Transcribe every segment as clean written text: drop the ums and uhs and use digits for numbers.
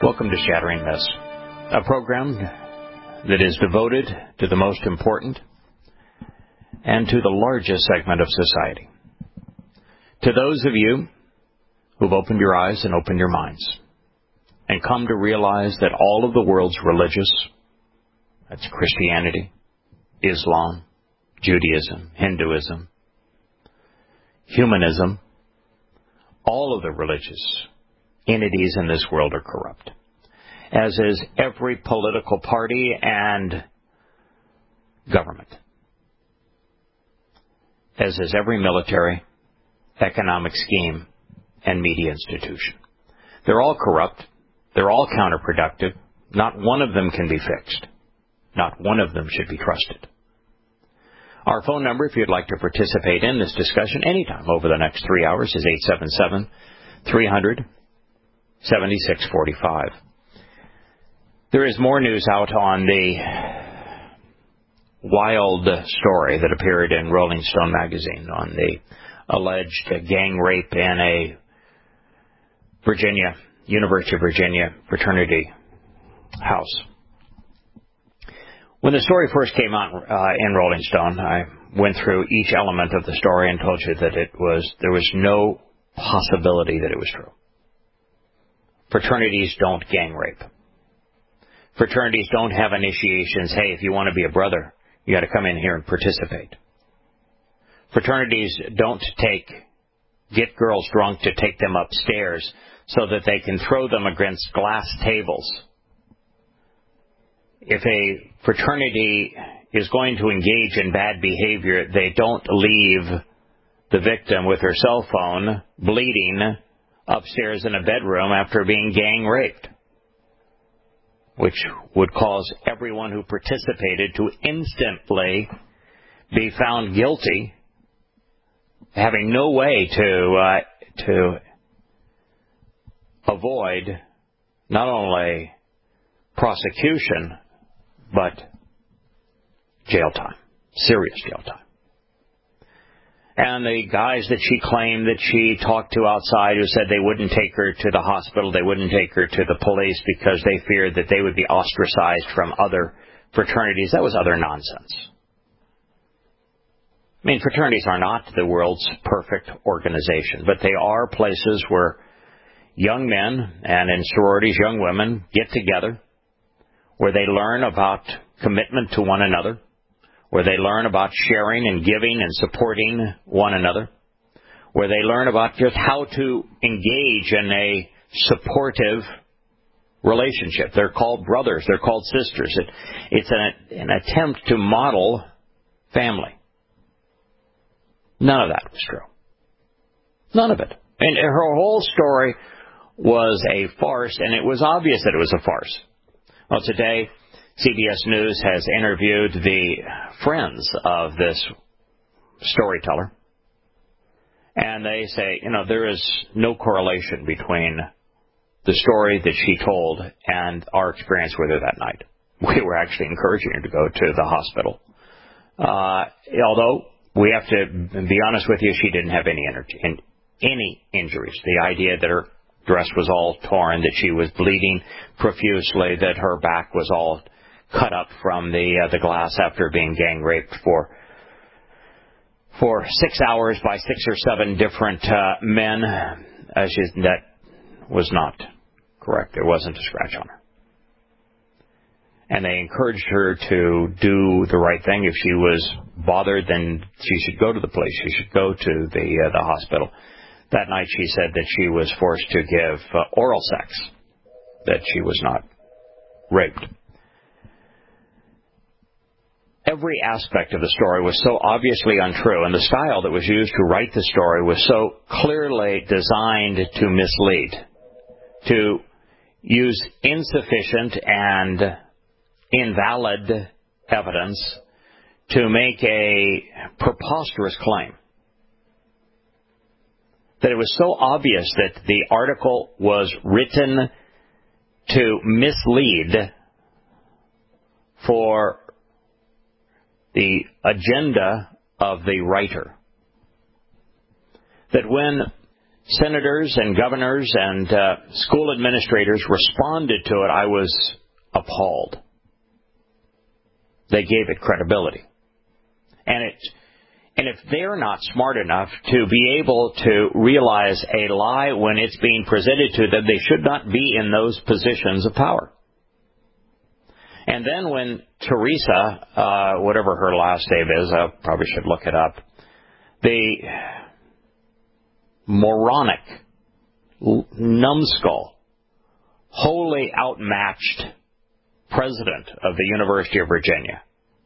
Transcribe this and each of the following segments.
Welcome to Shattering This, a program that is devoted to the most important and to the largest segment of society. To those of you who've opened your eyes and opened your minds and come to realize that all of the world's religious, that's Christianity, Islam, Judaism, Hinduism, humanism, all of the religious entities in this world are corrupt, as is every political party and government, as is every military, economic scheme, and media institution. They're all corrupt. They're all counterproductive. Not one of them can be fixed. Not one of them should be trusted. Our phone number, if you'd like to participate in this discussion anytime over the next 3 hours, is 877-300-7645. There is more news out on the wild story that appeared in Rolling Stone magazine on the alleged gang rape in a University of Virginia fraternity house. When the story first came out in Rolling Stone, I went through each element of the story and told you that there was no possibility that it was true. Fraternities don't gang rape. Fraternities don't have initiations. Hey, if you want to be a brother, you got to come in here and participate. Fraternities don't get girls drunk to take them upstairs so that they can throw them against glass tables. If a fraternity is going to engage in bad behavior, they don't leave the victim with her cell phone bleeding upstairs in a bedroom after being gang raped, which would cause everyone who participated to instantly be found guilty, having no way to avoid not only prosecution, but jail time, serious jail time. And the guys that she claimed that she talked to outside who said they wouldn't take her to the hospital, they wouldn't take her to the police because they feared that they would be ostracized from other fraternities, that was utter nonsense. I mean, fraternities are not the world's perfect organization, but they are places where young men and in sororities, young women get together, where they learn about commitment to one another, where they learn about sharing and giving and supporting one another, where they learn about just how to engage in a supportive relationship. They're called brothers. They're called sisters. It's an attempt to model family. None of that was true. None of it. And her whole story was a farce, and it was obvious that it was a farce. Well, today, CBS News has interviewed the friends of this storyteller, and they say, there is no correlation between the story that she told and our experience with her that night. We were actually encouraging her to go to the hospital. Although, we have to be honest with you, she didn't have any injuries. The idea that her dress was all torn, that she was bleeding profusely, that her back was all cut up from the glass after being gang raped for 6 hours by 6 or 7 different men. That was not correct. There wasn't a scratch on her. And they encouraged her to do the right thing. If she was bothered, then she should go to the police. She should go to the hospital. That night she said that she was forced to give oral sex, that she was not raped. Every aspect of the story was so obviously untrue, and the style that was used to write the story was so clearly designed to mislead, to use insufficient and invalid evidence to make a preposterous claim. That it was so obvious that the article was written to mislead for the agenda of the writer. That when senators and governors and school administrators responded to it, I was appalled. They gave it credibility. And if they're not smart enough to be able to realize a lie when it's being presented to them, they should not be in those positions of power. And then when Teresa, whatever her last name is, I probably should look it up, the moronic, numbskull, wholly outmatched president of the University of Virginia,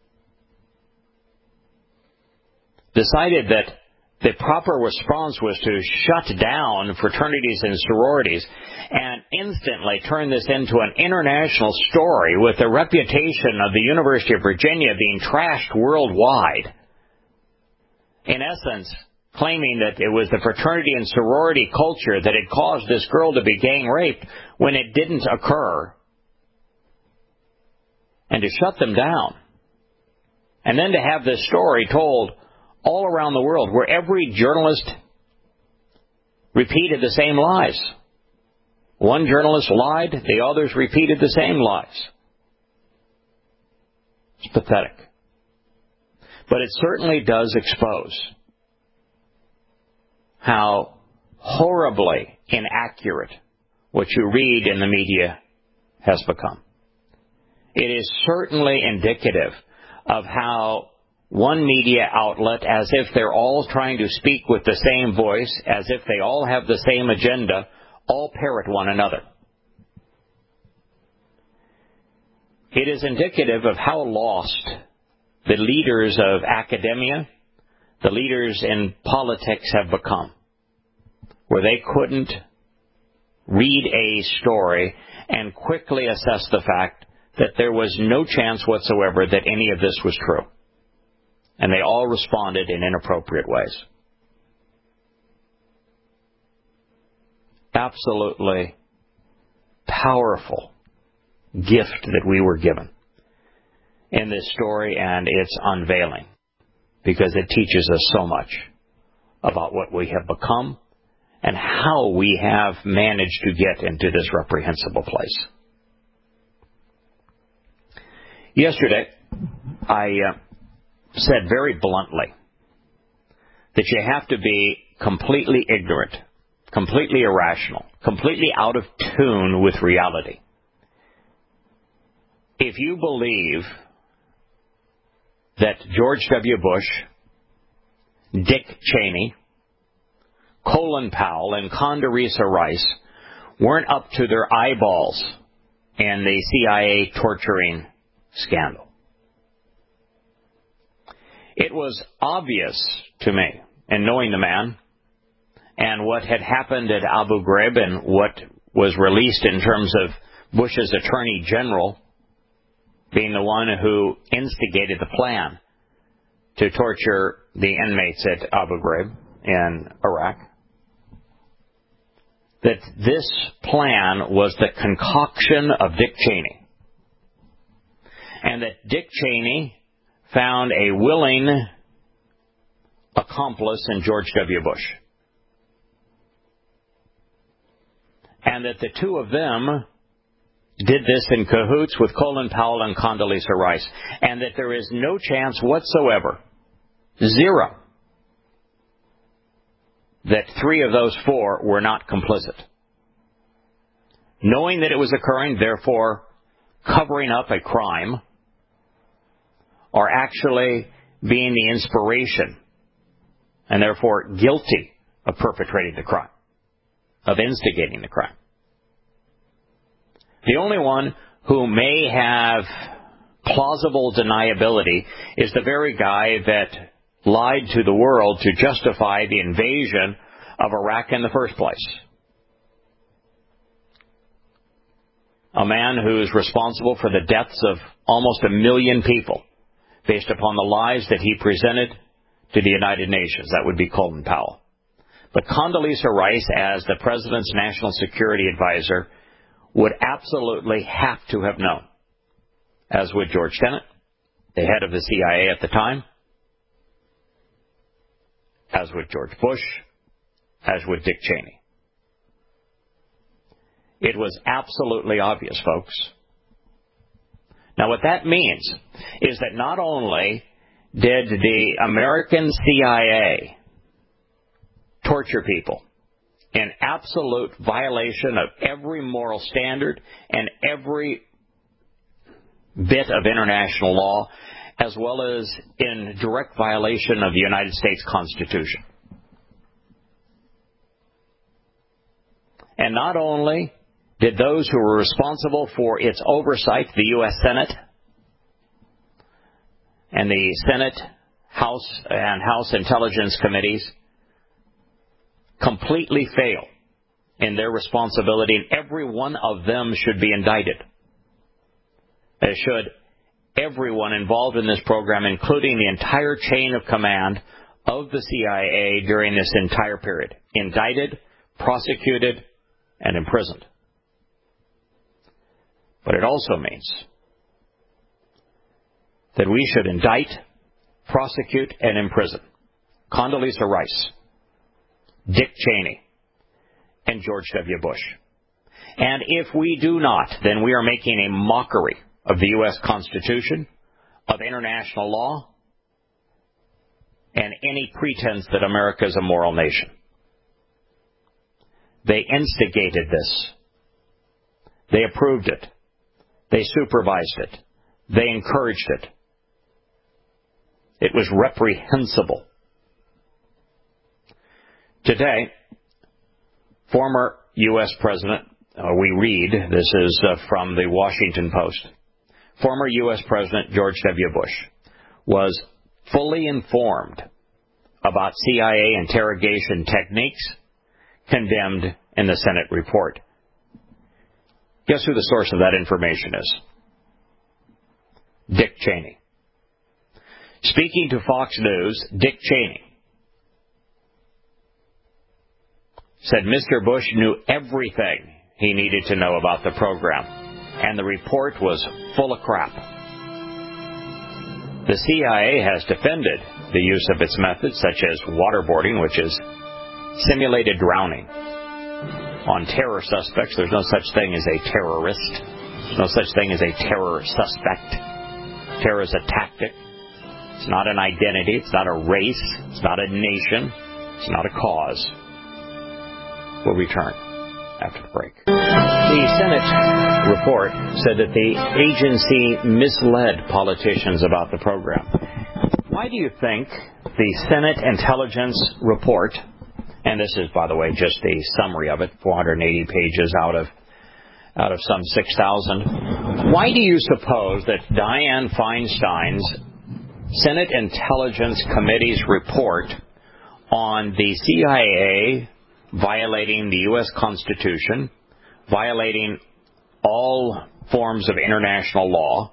decided that the proper response was to shut down fraternities and sororities and instantly turn this into an international story with the reputation of the University of Virginia being trashed worldwide. In essence, claiming that it was the fraternity and sorority culture that had caused this girl to be gang raped when it didn't occur, and to shut them down. And then to have this story told all around the world where every journalist repeated the same lies. One journalist lied, the others repeated the same lies. It's pathetic. But it certainly does expose how horribly inaccurate what you read in the media has become. It is certainly indicative of how one media outlet, as if they're all trying to speak with the same voice, as if they all have the same agenda, all parrot one another. It is indicative of how lost the leaders of academia, the leaders in politics have become, where they couldn't read a story and quickly assess the fact that there was no chance whatsoever that any of this was true. And they all responded in inappropriate ways. Absolutely powerful gift that we were given in this story and its unveiling, because it teaches us so much about what we have become and how we have managed to get into this reprehensible place. Yesterday, I said very bluntly that you have to be completely ignorant, completely irrational, completely out of tune with reality if you believe that George W. Bush, Dick Cheney, Colin Powell, and Condoleezza Rice weren't up to their eyeballs in the CIA torturing scandal. It was obvious to me, in knowing the man and what had happened at Abu Ghraib and what was released in terms of Bush's Attorney General being the one who instigated the plan to torture the inmates at Abu Ghraib in Iraq, that this plan was the concoction of Dick Cheney, and that Dick Cheney found a willing accomplice in George W. Bush, and that the two of them did this in cahoots with Colin Powell and Condoleezza Rice, and that there is no chance whatsoever, zero, that three of those four were not complicit. Knowing that it was occurring, therefore covering up a crime, or actually being the inspiration, and therefore guilty of perpetrating the crime, of instigating the crime. The only one who may have plausible deniability is the very guy that lied to the world to justify the invasion of Iraq in the first place. A man who is responsible for the deaths of almost 1 million people based upon the lies that he presented to the United Nations. That would be Colin Powell. But Condoleezza Rice, as the President's National Security Advisor, would absolutely have to have known, as would George Tenet, the head of the CIA at the time, as would George Bush, as with Dick Cheney. It was absolutely obvious, folks. Now, what that means is that not only did the American CIA torture people in absolute violation of every moral standard and every bit of international law, as well as in direct violation of the United States Constitution. And not only did those who were responsible for its oversight, the U.S. Senate and the Senate, House, and House Intelligence Committees, completely fail in their responsibility, and every one of them should be indicted, as should everyone involved in this program, including the entire chain of command of the CIA during this entire period, indicted, prosecuted, and imprisoned. But it also means that we should indict, prosecute, and imprison Condoleezza Rice, Dick Cheney, and George W. Bush. And if we do not, then we are making a mockery of the U.S. Constitution, of international law, and any pretense that America is a moral nation. They instigated this. They approved it. They supervised it. They encouraged it. It was reprehensible. Today, former U.S. President, we read, this is from the Washington Post, former U.S. President George W. Bush was fully informed about CIA interrogation techniques condemned in the Senate report. Guess who the source of that information is? Dick Cheney. Speaking to Fox News, Dick Cheney said Mr. Bush knew everything he needed to know about the program, and the report was full of crap. The CIA has defended the use of its methods, such as waterboarding, which is simulated drowning, on terror suspects. There's no such thing as a terrorist. There's no such thing as a terror suspect. Terror is a tactic. It's not an identity. It's not a race. It's not a nation. It's not a cause. We'll return after the break. The Senate report said that the agency misled politicians about the program. Why do you think the Senate Intelligence Report, and this is, by the way, just a summary of it, 480 pages out of some 6,000, why do you suppose that Dianne Feinstein's Senate Intelligence Committee's report on the CIA violating the U.S. Constitution, violating all forms of international law,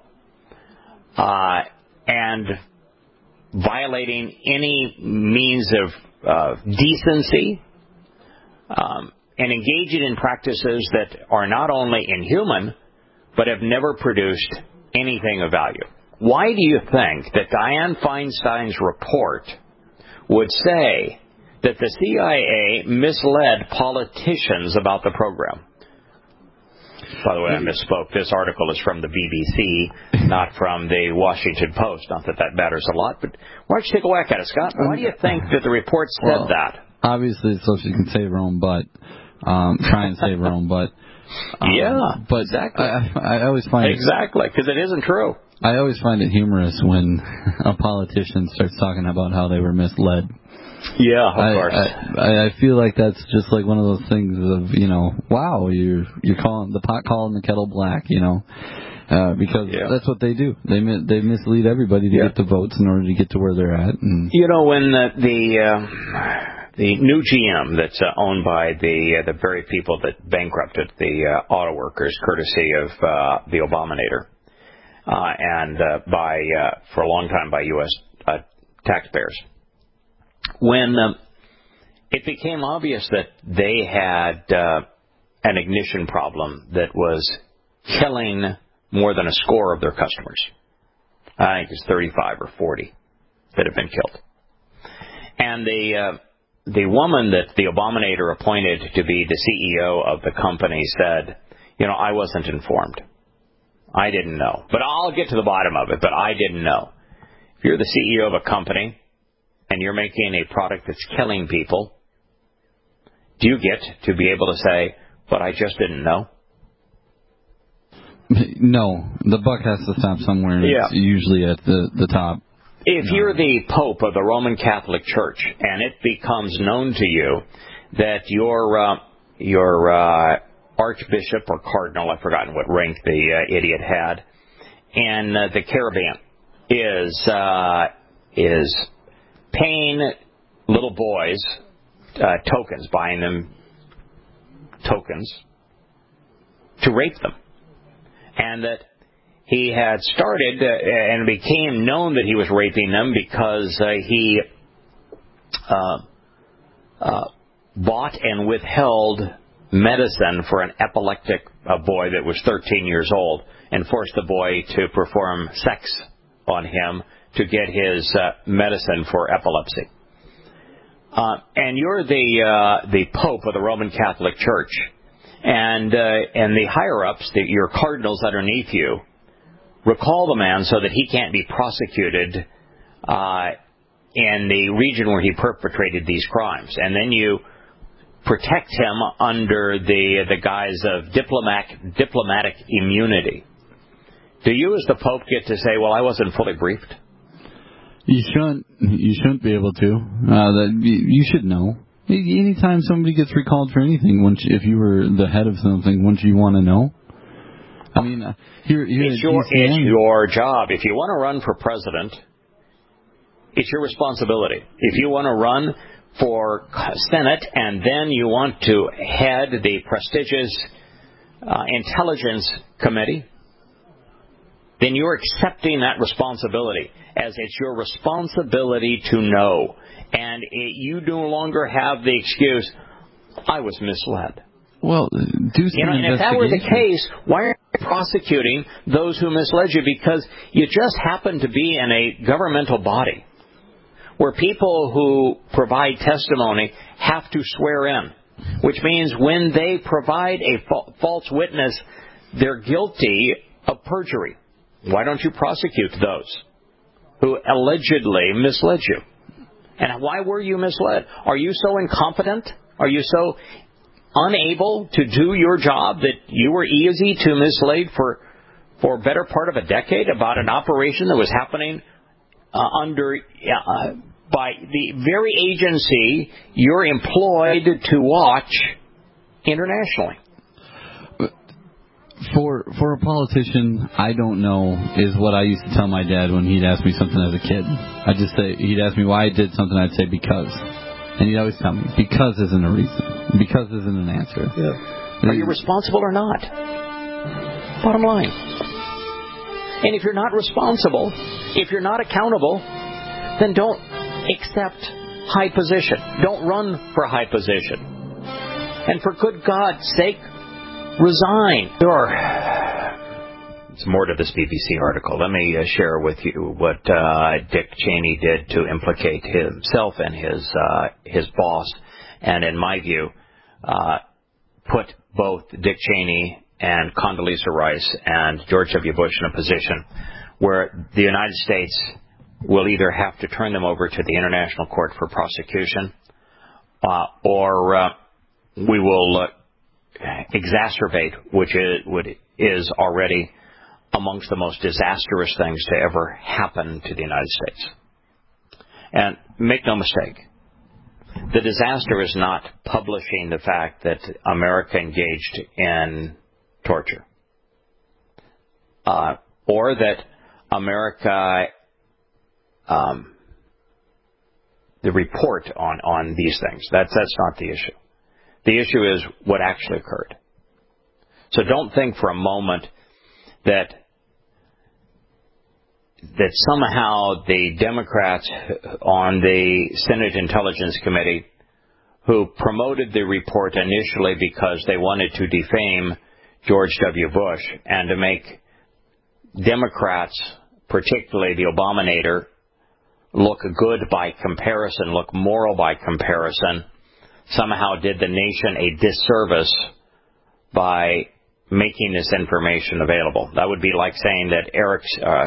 and violating any means of decency, and engaging in practices that are not only inhuman, but have never produced anything of value? Why do you think that Dianne Feinstein's report would say that the CIA misled politicians about the program? By the way, I misspoke. This article is from the BBC, not from the Washington Post. Not that that matters a lot, but why don't you take a whack at it, Scott? Why do you think that the report said that? Obviously, so she can save her own butt. Try and save her own butt. But exactly. I always find exactly, because it isn't true. I always find it humorous when a politician starts talking about how they were misled. Yeah, of course. I feel like that's just like one of those things of, wow, you're calling the pot calling the kettle black, because that's what they do. They mislead everybody to get the votes in order to get to where they're at. And when the new GM that's owned by the very people that bankrupted the auto workers, courtesy of the Obamanator, and for a long time by U.S. taxpayers. When it became obvious that they had an ignition problem that was killing more than a score of their customers, I think it's 35 or 40 that have been killed, and the woman that the Obamanator appointed to be the CEO of the company said, I wasn't informed. I didn't know. But I'll get to the bottom of it, but I didn't know. If you're the CEO of a company and you're making a product that's killing people, do you get to be able to say, but I just didn't know? No. The buck has to stop somewhere, and it's usually at the top. If you're the Pope of the Roman Catholic Church and it becomes known to you that your Archbishop or Cardinal, I've forgotten what rank the idiot had, and the Caribbean is paying little boys tokens, buying them tokens to rape them, and that he had started and became known that he was raping them because he bought and withheld medicine for an epileptic boy that was 13 years old and forced the boy to perform sex on him to get his medicine for epilepsy. And you're the Pope of the Roman Catholic Church, and the higher-ups, your cardinals underneath you, recall the man so that he can't be prosecuted in the region where he perpetrated these crimes. And then you protect him under the guise of diplomatic immunity. Do you as the Pope get to say, well, I wasn't fully briefed? You shouldn't be able to. You should know. Anytime somebody gets recalled for anything, if you were the head of something, wouldn't you want to know? I mean, it's your job. If you want to run for president, it's your responsibility. If you want to run for Senate and then you want to head the prestigious Intelligence Committee, then you're accepting that responsibility as it's your responsibility to know. And you no longer have the excuse, I was misled. Well, do some investigation. And if that were the case, why aren't you prosecuting those who misled you? Because you just happen to be in a governmental body where people who provide testimony have to swear in, which means when they provide a false witness, they're guilty of perjury. Why don't you prosecute those who allegedly misled you? And why were you misled? Are you so incompetent? Are you so unable to do your job that you were easy to mislead for a better part of a decade about an operation that was happening by the very agency you're employed to watch internationally? For a politician, I don't know, is what I used to tell my dad when he'd ask me something as a kid. I'd just say, he'd ask me why I did something, I'd say because. And he'd always tell me, because isn't a reason. Because isn't an answer. Yeah. Are you responsible or not? Bottom line. And if you're not responsible, if you're not accountable, then don't accept high position. Don't run for high position. And for good God's sake, resign. There's more to this BBC article. Let me share with you what Dick Cheney did to implicate himself and his boss, and in my view, put both Dick Cheney and Condoleezza Rice and George W. Bush in a position where the United States will either have to turn them over to the International Court for prosecution, or we will exacerbate, which is already amongst the most disastrous things to ever happen to the United States. And make no mistake, the disaster is not publishing the fact that America engaged in torture, or that America, the report on these things. That's not the issue. The issue is what actually occurred. So don't think for a moment that somehow the Democrats on the Senate Intelligence Committee, who promoted the report initially because they wanted to defame George W. Bush and to make Democrats, particularly the Obamanator, look good by comparison, look moral by comparison, somehow did the nation a disservice by making this information available. That would be like saying that Edward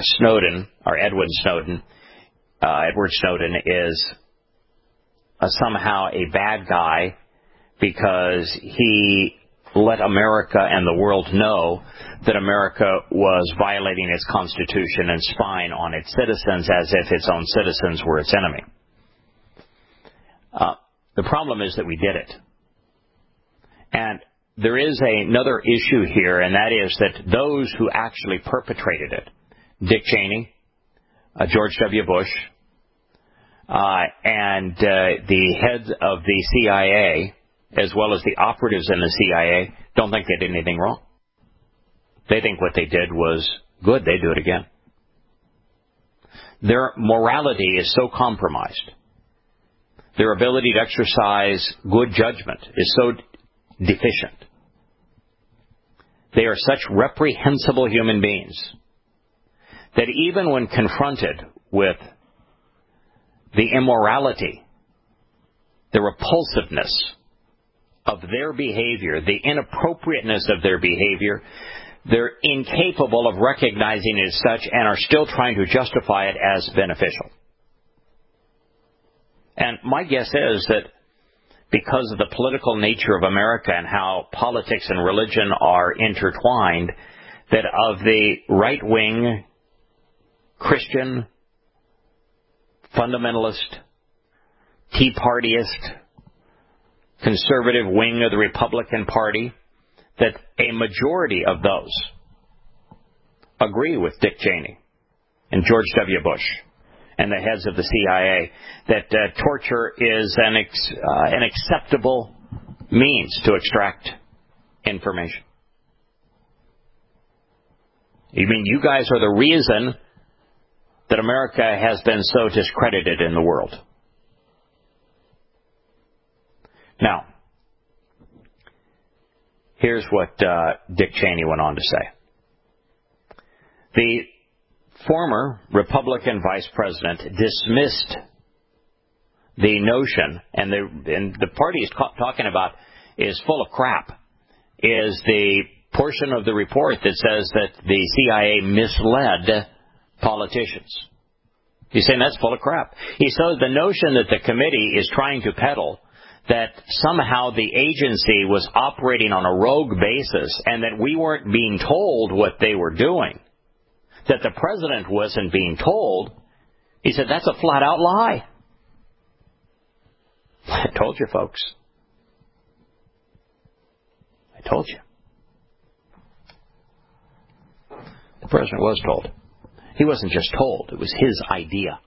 Snowden is somehow a bad guy because he let America and the world know that America was violating its Constitution and spying on its citizens as if its own citizens were its enemy. The problem is that we did it. And there is another issue here, and that is that those who actually perpetrated it, Dick Cheney, George W. Bush, and the heads of the CIA, as well as the operatives in the CIA, don't think they did anything wrong. They think what they did was good. They do it again. Their morality is so compromised. Their ability to exercise good judgment is so deficient. They are such reprehensible human beings that even when confronted with the immorality, the repulsiveness of their behavior, the inappropriateness of their behavior, they're incapable of recognizing it as such and are still trying to justify it as beneficial. And my guess is that because of the political nature of America and how politics and religion are intertwined, that of the right-wing Christian, fundamentalist, Tea Partyist, conservative wing of the Republican Party, that a majority of those agree with Dick Cheney and George W. Bush and the heads of the CIA that torture is an acceptable means to extract information. You mean you guys are the reason that America has been so discredited in the world? Now, here's what Dick Cheney went on to say. The former Republican vice president dismissed the notion, and the party he's talking about is full of crap, is the portion of the report that says that the CIA misled politicians. He's saying that's full of crap. He says the notion that the committee is trying to peddle that somehow the agency was operating on a rogue basis and that we weren't being told what they were doing, that the president wasn't being told, he said that's a flat-out lie. I told you, folks. I told you. The president was told. He wasn't just told. It was his idea.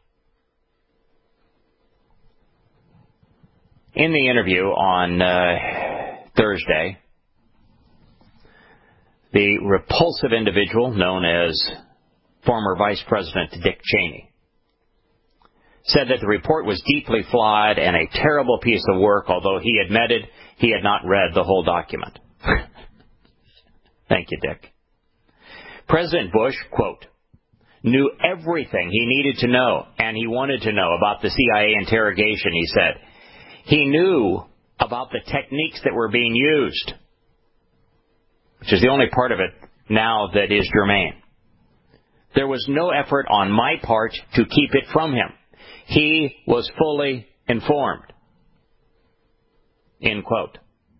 In the interview on Thursday, the repulsive individual known as former Vice President Dick Cheney said that the report was deeply flawed and a terrible piece of work, although he admitted he had not read the whole document. Thank you, Dick. President Bush, quote, knew everything he needed to know and he wanted to know about the CIA interrogation, he said. He knew about the techniques that were being used, which is the only part of it now that is germane. There was no effort on my part to keep it from him. He was fully informed. End quote.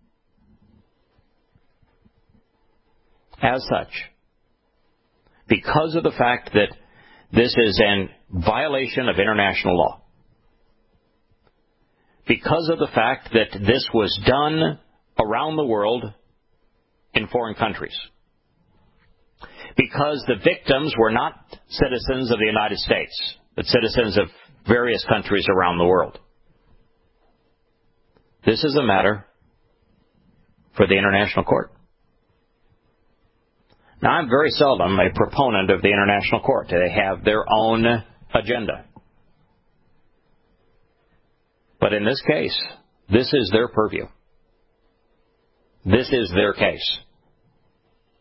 As such, because of the fact that this is in violation of international law, because of the fact that this was done around the world in foreign countries, because the victims were not citizens of the United States, but citizens of various countries around the world, this is a matter for the International Court. Now, I'm very seldom a proponent of the International Court. They have their own agenda. But in this case, this is their purview. This is their case.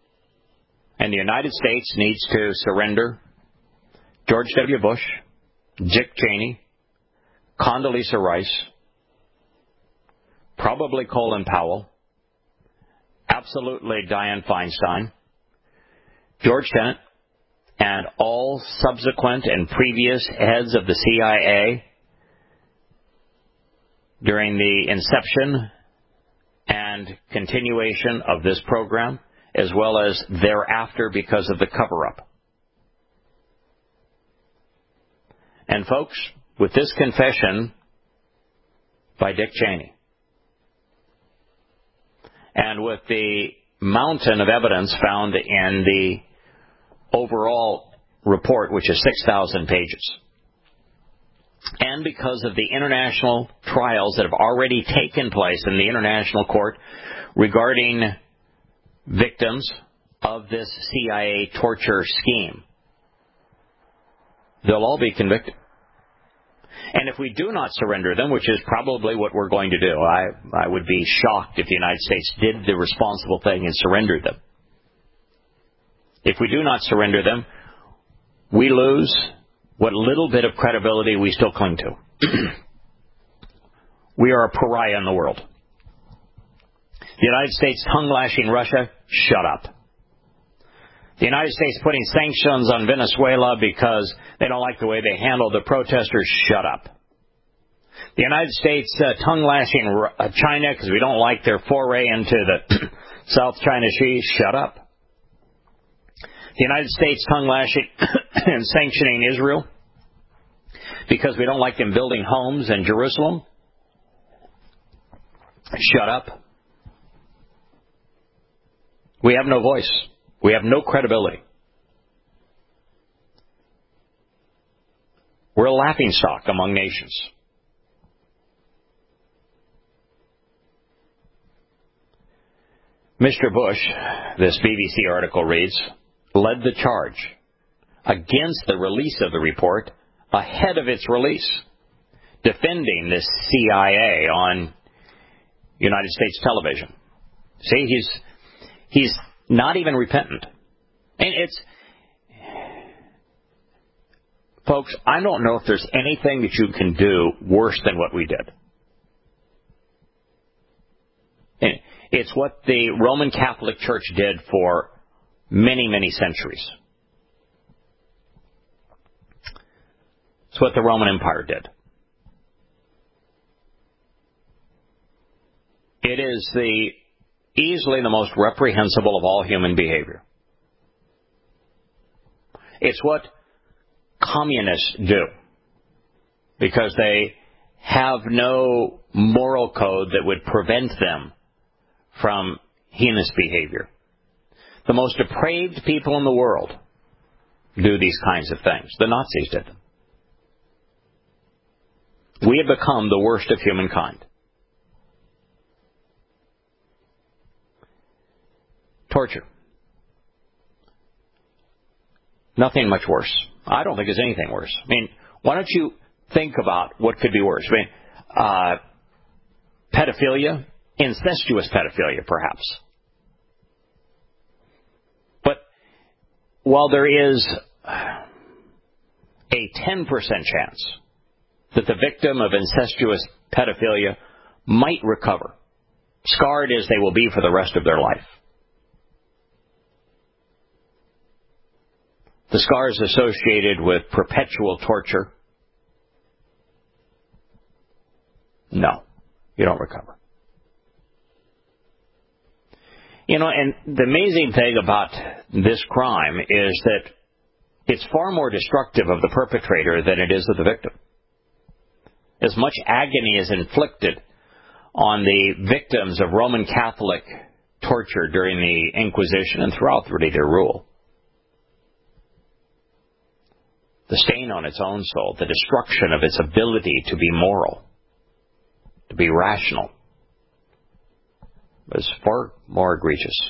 And the United States needs to surrender George W. Bush Dick Cheney, Condoleezza Rice, probably Colin Powell, absolutely Dianne Feinstein, George Tenet, and all subsequent and previous heads of the CIA during the inception and continuation of this program, as well as thereafter because of the cover-up. And folks, with this confession by Dick Cheney, and with the mountain of evidence found in the overall report, which is 6,000 pages, and because of the international trials that have already taken place in the international court regarding victims of this CIA torture scheme, they'll all be convicted. And if we do not surrender them, which is probably what we're going to do, I would be shocked if the United States did the responsible thing and surrendered them. If we do not surrender them, we lose what little bit of credibility we still cling to. We are a pariah in the world. The United States tongue-lashing Russia, shut up. The United States putting sanctions on Venezuela because they don't like the way they handle the protesters, shut up. The United States tongue-lashing China because we don't like their foray into the South China Sea, shut up. The United States tongue-lashing and sanctioning Israel because we don't like them building homes in Jerusalem, shut up. We have no voice. We have no credibility. We're a laughingstock among nations. Mr. Bush, this BBC article reads, led the charge against the release of the report ahead of its release, defending this CIA on United States television. See, he's not even repentant. And folks, I don't know if there's anything that you can do worse than what we did. It's what the Roman Catholic Church did for many, many centuries. It's what the Roman Empire did. It is easily the most reprehensible of all human behavior. It's what communists do because they have no moral code that would prevent them from heinous behavior. The most depraved people in the world do these kinds of things. The Nazis did them. We have become the worst of humankind. Torture. Nothing much worse. I don't think there's anything worse. I mean, why don't you think about what could be worse? I mean, pedophilia, incestuous pedophilia, perhaps. But while there is a 10% chance that the victim of incestuous pedophilia might recover, scarred as they will be for the rest of their life, the scars associated with perpetual torture, no, you don't recover. You know, and the amazing thing about this crime is that it's far more destructive of the perpetrator than it is of the victim. As much agony is inflicted on the victims of Roman Catholic torture during the Inquisition and throughout really their rule. The stain on its own soul, the destruction of its ability to be moral, to be rational, was far more egregious.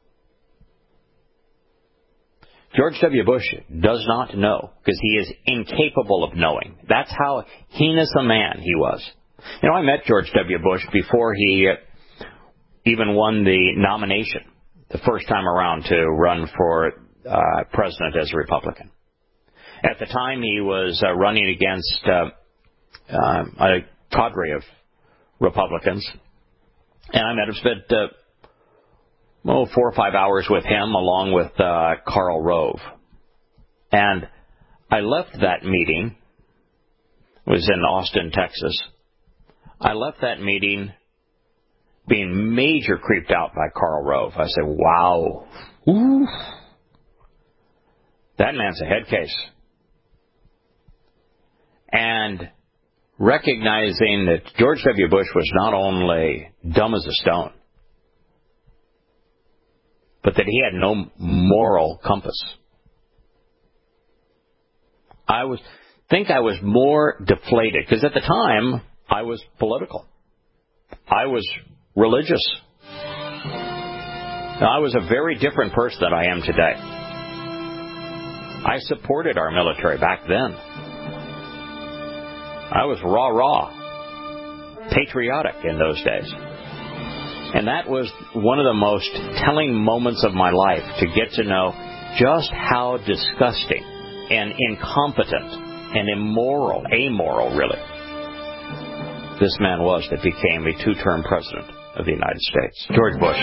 George W. Bush does not know because he is incapable of knowing. That's how heinous a man he was. You know, I met George W. Bush before he even won the nomination the first time around to run for president as a Republican. At the time, he was running against a cadre of Republicans, and I met him, spent 4 or 5 hours with him, along with Karl Rove. And I left that meeting. It was in Austin, Texas. I left that meeting being major creeped out by Karl Rove. I said, wow, ooh, that man's a head case. And recognizing that George W. Bush was not only dumb as a stone, but that he had no moral compass. I was more deflated, because at the time, I was political. I was religious. Now, I was a very different person than I am today. I supported our military back then. I was rah-rah, patriotic in those days. And that was one of the most telling moments of my life, to get to know just how disgusting and incompetent and amoral really, this man was that became a 2-term president of the United States. George Bush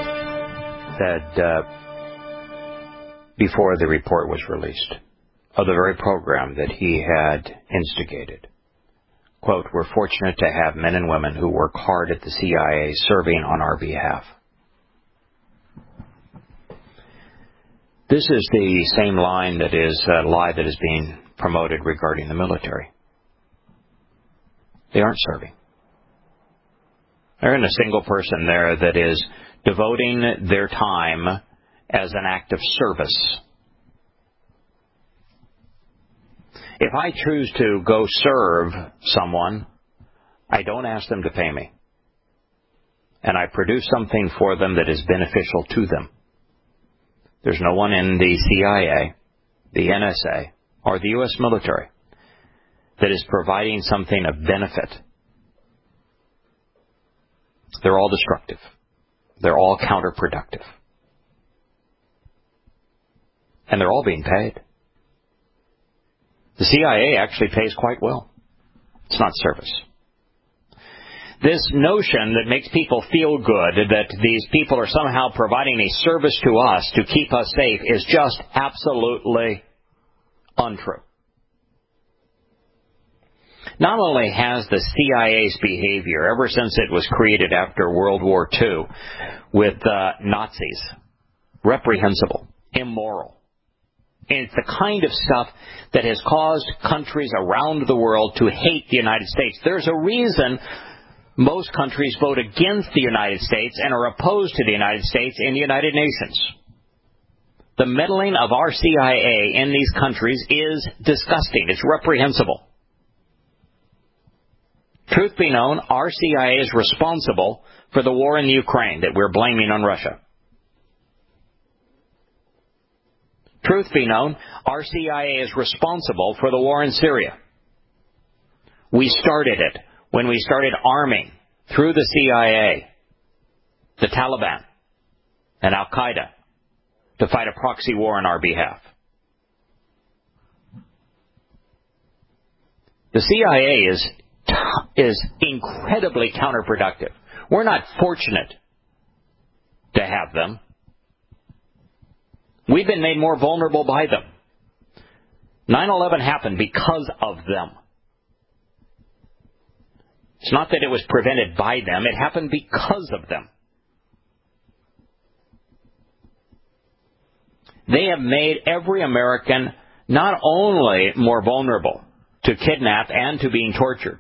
said, before the report was released, of the very program that he had instigated, quote, "We're fortunate to have men and women who work hard at the CIA serving on our behalf." This is the same line that is a lie that is being promoted regarding the military. They aren't serving. There isn't a single person there that is devoting their time as an act of service. If I choose to go serve someone, I don't ask them to pay me. And I produce something for them that is beneficial to them. There's no one in the CIA, the NSA, or the U.S. military that is providing something of benefit. They're all destructive. They're all counterproductive. And they're all being paid. The CIA actually pays quite well. It's not service. This notion that makes people feel good that these people are somehow providing a service to us to keep us safe is just absolutely untrue. Not only has the CIA's behavior, ever since it was created after World War II with Nazis, reprehensible, immoral. And it's the kind of stuff that has caused countries around the world to hate the United States. There's a reason most countries vote against the United States and are opposed to the United States in the United Nations. The meddling of our CIA in these countries is disgusting. It's reprehensible. Truth be known, our CIA is responsible for the war in the Ukraine that we're blaming on Russia. Truth be known, our CIA is responsible for the war in Syria. We started it when we started arming, through the CIA, the Taliban and Al-Qaeda to fight a proxy war on our behalf. The CIA is incredibly counterproductive. We're not fortunate to have them. We've been made more vulnerable by them. 9/11 happened because of them. It's not that it was prevented by them. It happened because of them. They have made every American not only more vulnerable to kidnap and to being tortured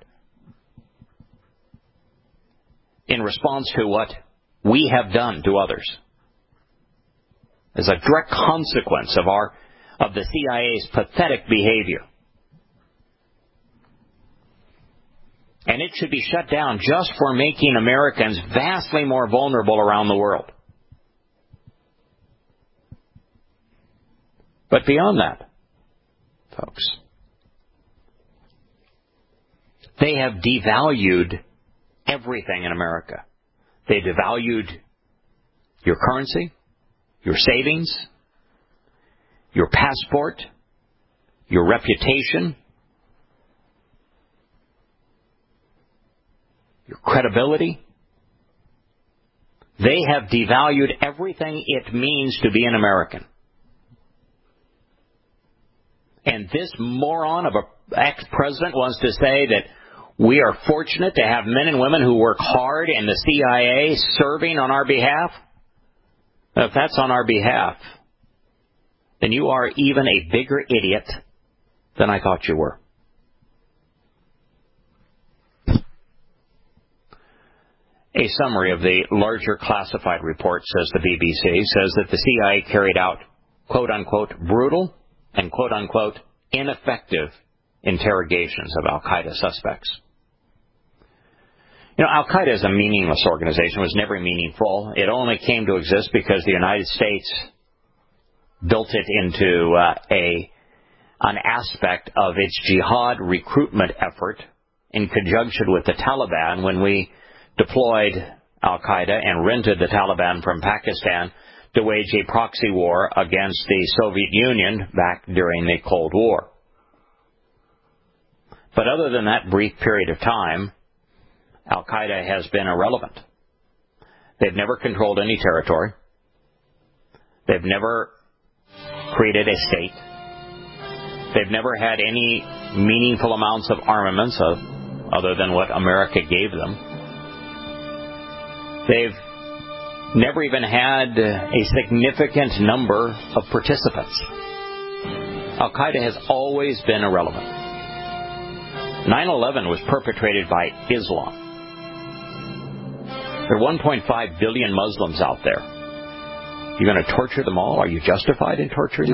in response to what we have done to others, as a direct consequence of the CIA's pathetic behavior. And it should be shut down just for making Americans vastly more vulnerable around the world. But beyond that, folks, they have devalued everything in America. They devalued your currency, your savings, your passport, your reputation, your credibility. They have devalued everything it means to be an American. And this moron of an ex-president wants to say that we are fortunate to have men and women who work hard in the CIA serving on our behalf. Now, if that's on our behalf, then you are even a bigger idiot than I thought you were. A summary of the larger classified report, says the BBC, says that the CIA carried out, quote-unquote, brutal and, quote-unquote, ineffective interrogations of al-Qaeda suspects. You know, al-Qaeda is a meaningless organization. It was never meaningful. It only came to exist because the United States built it into an aspect of its jihad recruitment effort in conjunction with the Taliban when we deployed al-Qaeda and rented the Taliban from Pakistan to wage a proxy war against the Soviet Union back during the Cold War. But other than that brief period of time, al-Qaeda has been irrelevant. They've never controlled any territory. They've never created a state. They've never had any meaningful amounts of armaments other than what America gave them. They've never even had a significant number of participants. Al-Qaeda has always been irrelevant. 9/11 was perpetrated by Islam. There are 1.5 billion Muslims out there. You're going to torture them all? Are you justified in torturing them?